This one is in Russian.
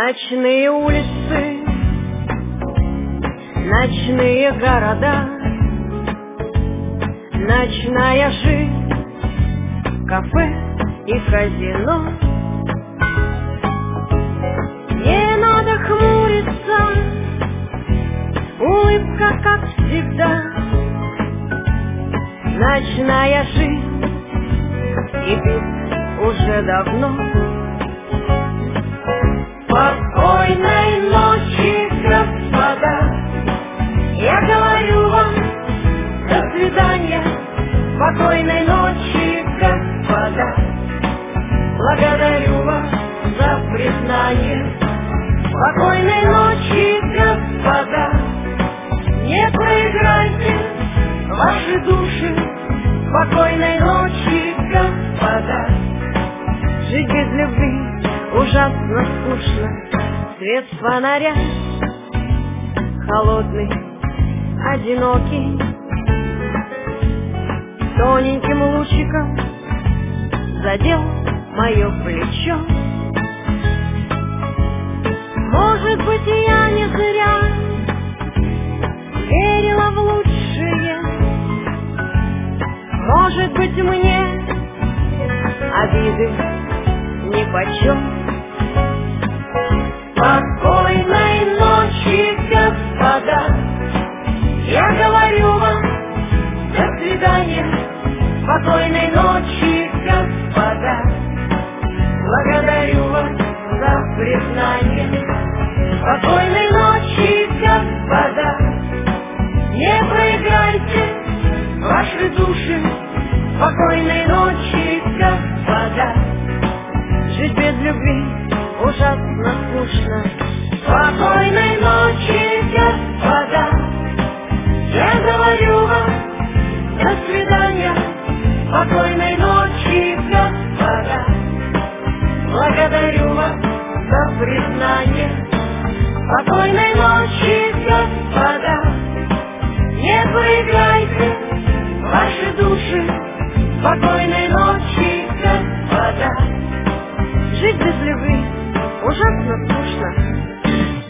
Ночные улицы, ночные города, ночная жизнь, кафе и казино. Не надо хмуриться, улыбка, как всегда. Ночная жизнь кипит уже давно. Спокойной ночи, господа, я говорю вам до свидания. Спокойной ночи, господа, благодарю вас за признание. Спокойной ночи, господа, не проиграйте ваши души. Спокойной ночи, господа. Жить без любви ужасно скучно. Свет фонаря холодный, одинокий, тоненьким лучиком задел мое плечо. Может быть, я не зря верила в лучшее. Может быть, мне обиды нипочем. Спокойной ночи, господа, я говорю вам до свидания. Спокойной ночи, господа, благодарю вас за признание. Спокойной ночи, господа, не проиграйте ваши души. Спокойной ночи, господа. Жить без любви ужасно скучно. Спокойной ночи, господа, я говорю вам до свидания. Спокойной ночи, господа, благодарю вас за признание. Спокойной ночи, господа, не проиграйте ваши души. Спокойной ночи, господа. Жить без любви ужасно скучно.